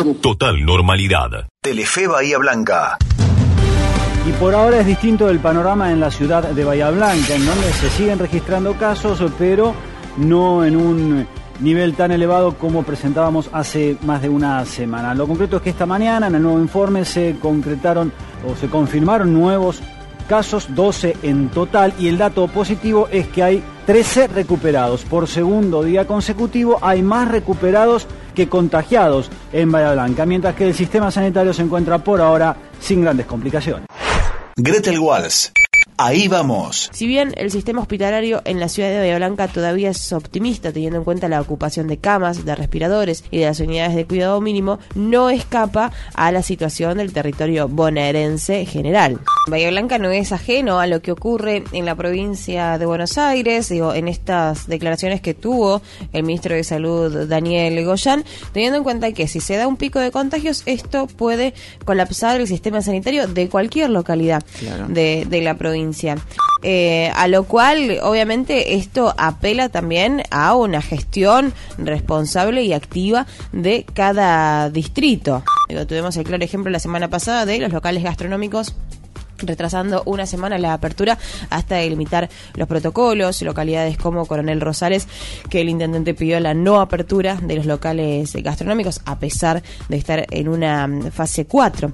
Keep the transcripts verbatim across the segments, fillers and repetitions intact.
Total normalidad. Telefe Bahía Blanca. Y por ahora es distinto el panorama en la ciudad de Bahía Blanca, en donde se siguen registrando casos, pero no en un nivel tan elevado como presentábamos hace más de una semana. Lo concreto es que esta mañana en el nuevo informe se concretaron o se confirmaron nuevos casos, doce en total, y el dato positivo es que hay trece recuperados. Por segundo día consecutivo hay más recuperados que contagiados en Bahía Blanca, mientras que el sistema sanitario se encuentra por ahora sin grandes complicaciones. Gretel Walls. Ahí vamos. Si bien el sistema hospitalario en la ciudad de Bahía Blanca todavía es optimista, teniendo en cuenta la ocupación de camas, de respiradores y de las unidades de cuidado mínimo, no escapa a la situación del territorio bonaerense general. Bahía Blanca no es ajeno a lo que ocurre en la provincia de Buenos Aires, digo, en estas declaraciones que tuvo el ministro de Salud, Daniel Goyan, teniendo en cuenta que si se da un pico de contagios, esto puede colapsar el sistema sanitario de cualquier localidad claro. de, de la provincia. Eh, a lo cual, obviamente, esto apela también a una gestión responsable y activa de cada distrito. Digo, tuvimos el claro ejemplo la semana pasada de los locales gastronómicos retrasando una semana la apertura hasta delimitar los protocolos, localidades como Coronel Rosales, que el intendente pidió la no apertura de los locales gastronómicos a pesar de estar en una fase cuatro.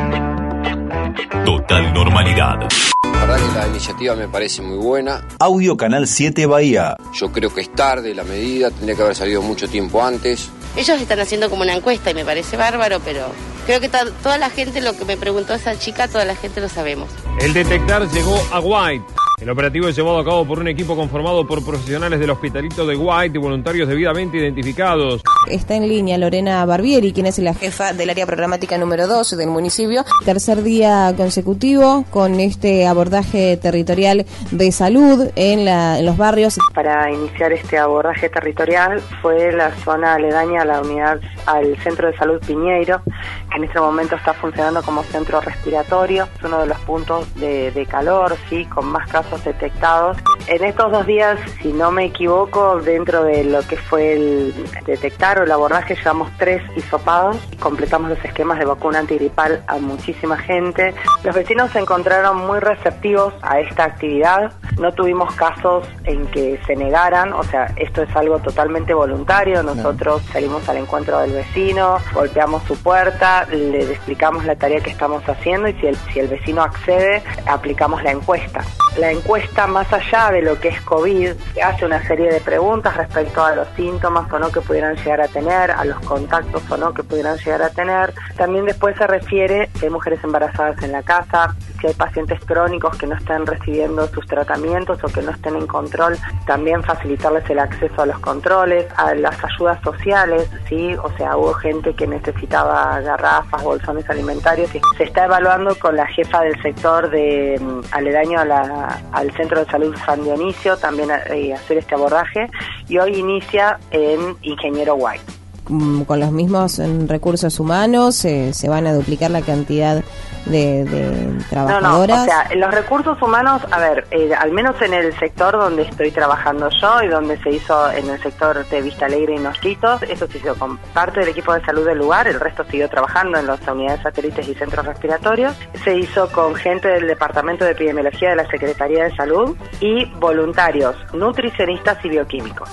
Total normalidad. La verdad que la iniciativa me parece muy buena. Audio Canal siete Bahía. Yo creo que es tarde la medida, tendría que haber salido mucho tiempo antes. Ellos están haciendo como una encuesta y me parece bárbaro, pero creo que ta- toda la gente, lo que me preguntó esa chica, toda la gente lo sabemos. El detectar llegó a White. El operativo es llevado a cabo por un equipo conformado por profesionales del Hospitalito de White y voluntarios debidamente identificados. Está en línea Lorena Barbieri, quien es la jefa del área programática número dos del municipio. Tercer día consecutivo con este abordaje territorial de salud en, la, en los barrios. Para iniciar este abordaje territorial fue la zona aledaña a la unidad, al Centro de Salud Piñeiro, que en este momento está funcionando como centro respiratorio. Es uno de los puntos de, de calor, sí, con más casos detectados. En estos dos días, si no me equivoco, dentro de lo que fue el detectar o el abordaje, llevamos tres hisopados, completamos los esquemas de vacuna antigripal a muchísima gente. Los vecinos se encontraron muy receptivos a esta actividad, no tuvimos casos en que se negaran, o sea, esto es algo totalmente voluntario. Nosotros salimos al encuentro del vecino, golpeamos su puerta, le explicamos la tarea que estamos haciendo y si el, si el vecino accede, aplicamos la encuesta. La encuesta, más allá de lo que es COVID, hace una serie de preguntas respecto a los síntomas o no que pudieran llegar a tener, a los contactos o no que pudieran llegar a tener. También después se refiere si hay mujeres embarazadas en la casa, si hay pacientes crónicos que no estén recibiendo sus tratamientos o que no estén en control, también facilitarles el acceso a los controles, a las ayudas sociales, ¿sí? O sea, hubo gente que necesitaba garrafas, bolsones alimentarios y se está evaluando con la jefa del sector de um, aledaño a la, al Centro de Salud San Dionisio también eh, hacer este abordaje, y hoy inicia en Ingeniero White. Con los mismos recursos humanos, eh, se van a duplicar la cantidad de, de trabajadoras. No, no, o sea, los recursos humanos, a ver, eh, al menos en el sector donde estoy trabajando yo y donde se hizo en el sector de Vista Alegre y Nochitos, eso se hizo con parte del equipo de salud del lugar, el resto siguió trabajando en las unidades satélites y centros respiratorios, se hizo con gente del Departamento de Epidemiología de la Secretaría de Salud y voluntarios, nutricionistas y bioquímicos.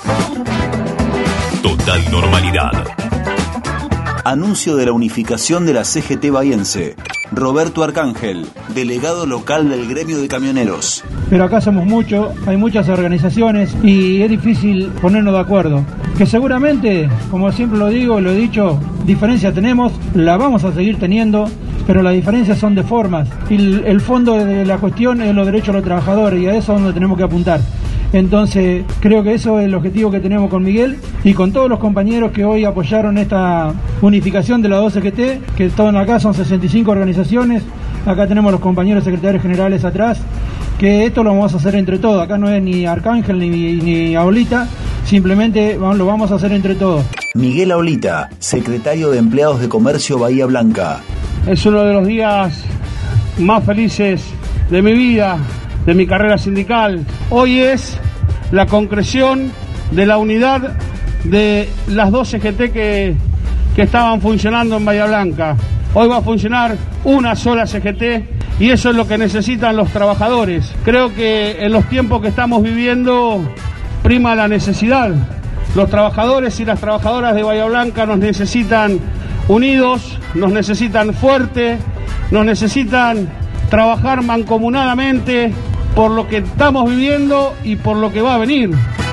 Total normalidad. Anuncio de la unificación de la C G T bahiense. Roberto Arcángel, delegado local del gremio de camioneros. Pero acá somos muchos, hay muchas organizaciones y es difícil ponernos de acuerdo. Que seguramente, como siempre lo digo, lo he dicho, diferencias tenemos, la vamos a seguir teniendo, pero las diferencias son de formas. Y el, el fondo de la cuestión es los derechos de los trabajadores y a eso es donde tenemos que apuntar. Entonces, creo que eso es el objetivo que tenemos con Miguel y con todos los compañeros que hoy apoyaron esta unificación de la dos C G T, que están acá, son sesenta y cinco organizaciones. Acá tenemos los compañeros secretarios generales atrás, que esto lo vamos a hacer entre todos. Acá no es ni Arcángel ni, ni Aulita, simplemente lo vamos a hacer entre todos. Miguel Aulita, secretario de Empleados de Comercio Bahía Blanca. Es uno de los días más felices de mi vida, de mi carrera sindical. Hoy es la concreción de la unidad de las dos C G T que que estaban funcionando en Bahía Blanca. Hoy va a funcionar una sola C G T y eso es lo que necesitan los trabajadores. Creo que en los tiempos que estamos viviendo prima la necesidad. Los trabajadores y las trabajadoras de Bahía Blanca nos necesitan unidos, nos necesitan fuertes, nos necesitan trabajar mancomunadamente por lo que estamos viviendo y por lo que va a venir.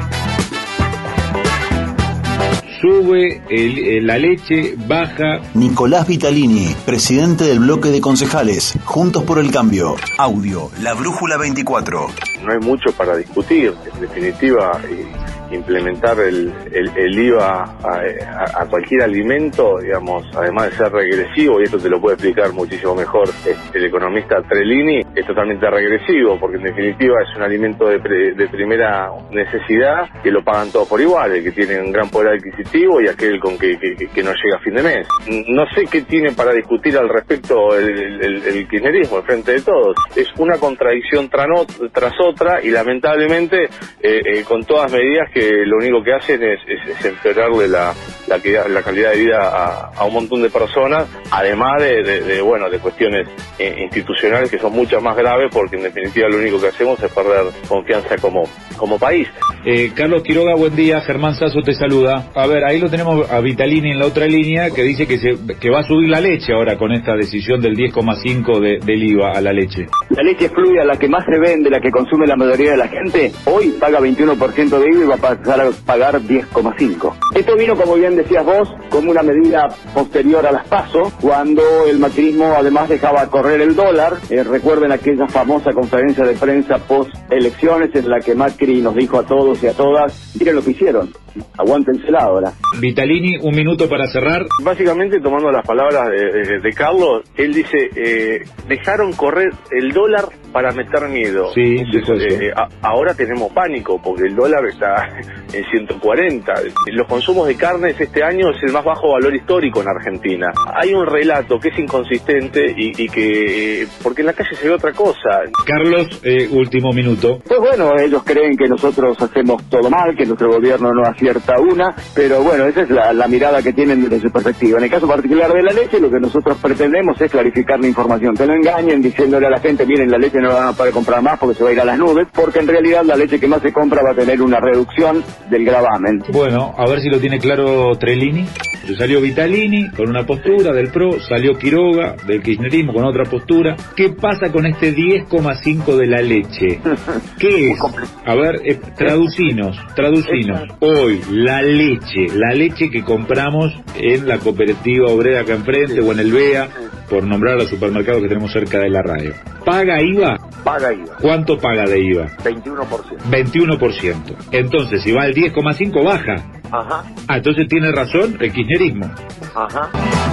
Sube el, el, la leche, baja. Nicolás Vitalini, presidente del bloque de concejales, Juntos por el Cambio. Audio, La Brújula veinticuatro. No hay mucho para discutir, en definitiva, implementar el, el, el I V A a, a, a cualquier alimento, digamos, además de ser regresivo, y esto te lo puede explicar muchísimo mejor el economista Trellini, es totalmente regresivo, porque en definitiva es un alimento de, pre, de primera necesidad que lo pagan todos por igual, el que tiene un gran poder adquisitivo y aquel con que, que, que no llega a fin de mes. No sé qué tiene para discutir al respecto el, el, el kirchnerismo, el Frente de Todos. Es una contradicción tras otra y lamentablemente eh, eh, con todas medidas que lo único que hacen es, es, es empeorarle la, la, la calidad de vida a, a un montón de personas, además de, de, de bueno de cuestiones eh, institucionales que son muchas más graves, porque en definitiva lo único que hacemos es perder confianza como, como país. Eh, Carlos Quiroga, buen día. Germán Sasso te saluda. A ver, ahí lo tenemos a Vitalini en la otra línea, que dice que se que va a subir la leche ahora con esta decisión del diez coma cinco de, del I V A a la leche. La leche fluida, la que más se vende, la que consume la mayoría de la gente, hoy paga veintiuno por ciento de I V A y va a pasar a pagar diez coma cinco. Esto vino, como bien decías vos, como una medida posterior a las PASO, cuando el macrismo además dejaba correr el dólar. Eh, recuerden aquella famosa conferencia de prensa post elecciones en la que Macri nos dijo a todos y a todas, miren lo que hicieron, aguántensela ahora. Vitalini, un minuto para cerrar. Básicamente, tomando las palabras de, de, de Carlos, él dice, eh, dejaron correr el dólar para meter miedo. Sí, Entonces, eh, a, ahora tenemos pánico porque el dólar está en ciento cuarenta. Los consumos de carnes este año es el más bajo valor histórico en Argentina. Hay un relato que es inconsistente y, y que, eh, porque en la calle se ve otra cosa. Carlos, eh, último minuto. Pues bueno, ellos creen que nosotros hacemos todo mal, que nuestro gobierno no acierta una, pero bueno, esa es la, la mirada que tienen desde su perspectiva. En el caso particular de la leche, lo que nosotros pretendemos es clarificar la información. Que no engañen diciéndole a la gente, miren, la leche no la van a poder comprar más porque se va a ir a las nubes, porque en realidad la leche que más se compra va a tener una reducción del gravamen. Bueno, a ver si lo tiene claro Trellini. Salió Vitalini con una postura del P R O, salió Quiroga del kirchnerismo con otra postura. ¿Qué pasa con este diez coma cinco de la leche? ¿Qué es? A ver, eh, traducinos, traducinos. Hoy, la leche, la leche que compramos en la cooperativa obrera acá enfrente o en el B E A, por nombrar a los supermercados que tenemos cerca de la radio. ¿Paga I V A? Paga I V A. ¿Cuánto paga de I V A? veintiuno por ciento. veintiuno por ciento. Entonces, si va al diez coma cinco, baja. Ajá. Ah, entonces tiene razón el kirchnerismo. Ajá.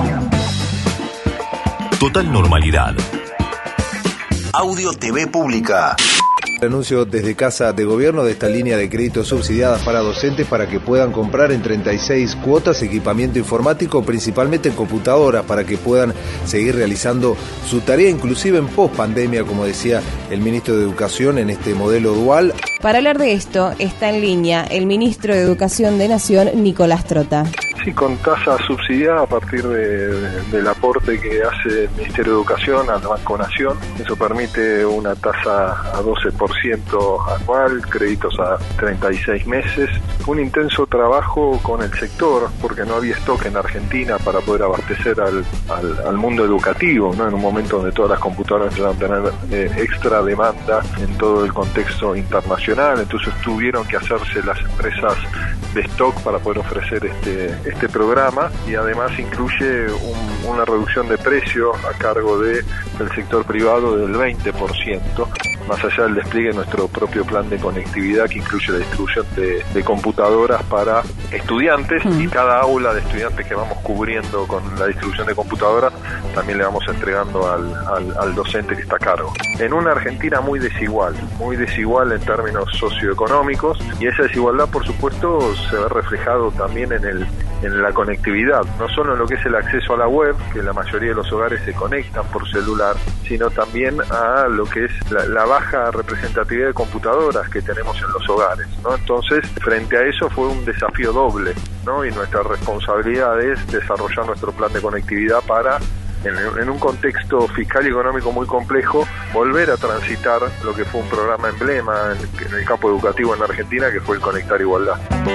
Total normalidad. Audio T V Pública. Anuncio desde Casa de Gobierno de esta línea de créditos subsidiadas para docentes para que puedan comprar en treinta y seis cuotas equipamiento informático, principalmente en computadoras, para que puedan seguir realizando su tarea, inclusive en post-pandemia, como decía el ministro de Educación, en este modelo dual. Para hablar de esto, está en línea el ministro de Educación de Nación, Nicolás Trota. Sí, con tasa subsidiada a partir de, de, del aporte que hace el Ministerio de Educación al Banco Nación. Eso permite una tasa a doce por ciento anual, créditos a treinta y seis meses. Un intenso trabajo con el sector, porque no había stock en Argentina para poder abastecer al, al, al mundo educativo, ¿no? En un momento donde todas las computadoras empezaron a tener eh, extra demanda en todo el contexto internacional, entonces tuvieron que hacerse las empresas de stock para poder ofrecer este, este programa, y además incluye un, una reducción de precio a cargo de, del sector privado del veinte por ciento, más allá del despliegue de nuestro propio plan de conectividad que incluye la distribución de, de computadoras para estudiantes, mm. y cada aula de estudiantes que vamos cubriendo con la distribución de computadoras también le vamos entregando al, al, al docente que está a cargo. En una Argentina muy desigual, muy desigual en términos socioeconómicos, y esa desigualdad por supuesto se ve reflejado también en el en la conectividad, no solo en lo que es el acceso a la web, que la mayoría de los hogares se conectan por celular, sino también a lo que es la, la baja representatividad de computadoras que tenemos en los hogares, ¿no? Entonces, frente a eso fue un desafío doble, ¿no? Y nuestra responsabilidad es desarrollar nuestro plan de conectividad para, en, en un contexto fiscal y económico muy complejo, volver a transitar lo que fue un programa emblema en, en el campo educativo en la Argentina, que fue el Conectar Igualdad.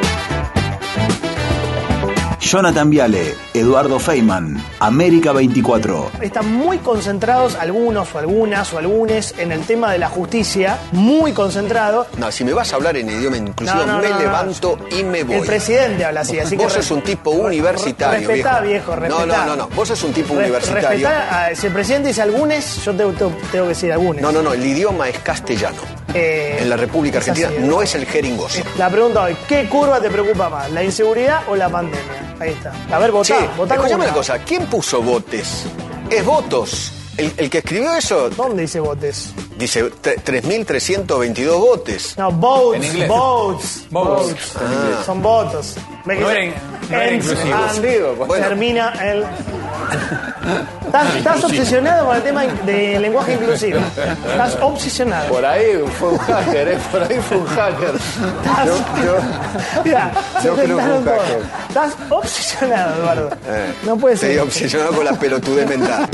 Jonathan Viale, Eduardo Feynman, América veinticuatro. Están muy concentrados algunos o algunas o algunes en el tema de la justicia, muy concentrados. No, si me vas a hablar en idioma inclusivo, no, no, me no, levanto no. y me voy. El presidente habla así, así vos que... Vos sos un tipo universitario, respetá, viejo. viejo, respetá. No, no, no, no, vos sos un tipo Re universitario. Respetá, si el presidente dice algunes, yo tengo, tengo, tengo que decir algunes. No, no, no, el idioma es castellano. Eh, en la República Argentina así, no es el jeringoso. La pregunta hoy, ¿qué curva te preocupa más, la inseguridad o la pandemia? Ahí está. A ver, votá. Sí, votá escuchame una cosa, ¿quién puso votes? Es votos. El, el que escribió eso... ¿Dónde dice votes? Dice tres mil trescientos veintidós votes. No, votes, en inglés. Votes. Votes. Ah. Son votos. No era, no era inclusivo. Bueno. Termina el... Estás, estás obsesionado con el tema del lenguaje inclusivo. Estás obsesionado. Por ahí fue un hacker, ¿eh? Por ahí fue un hacker. Estás, yo, yo, mira, yo creo que un hacker. Estás obsesionado, Eduardo. Eh, no puede ser. Estoy obsesionado con la pelotudez mental.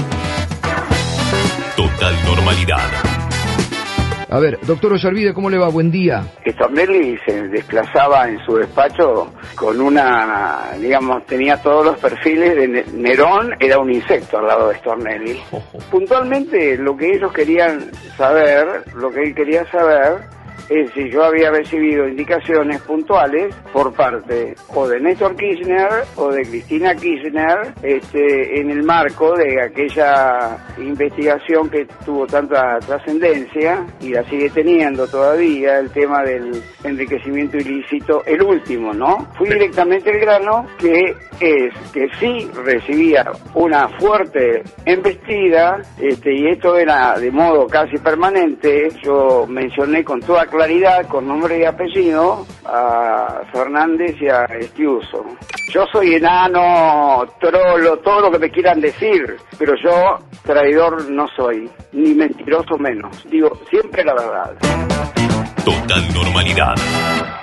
Total normalidad. A ver, doctor Ollarvide, ¿cómo le va? Buen día. Stornelli se desplazaba en su despacho con una, digamos, tenía todos los perfiles de Nerón, era un insecto al lado de Stornelli. Puntualmente, lo que ellos querían saber, lo que él quería saber, es si yo había recibido indicaciones puntuales por parte o de Néstor Kirchner o de Cristina Kirchner este, en el marco de aquella investigación que tuvo tanta trascendencia y la sigue teniendo todavía, el tema del enriquecimiento ilícito, el último, ¿no? Fui directamente al grano, que es que sí recibía una fuerte embestida, este, y esto era de modo casi permanente. Yo mencioné con toda claridad, con nombre y apellido, a Fernández y a Estiuso. Yo soy enano, trolo, todo lo que me quieran decir, pero yo traidor no soy, ni mentiroso menos. Digo siempre la verdad. Total normalidad.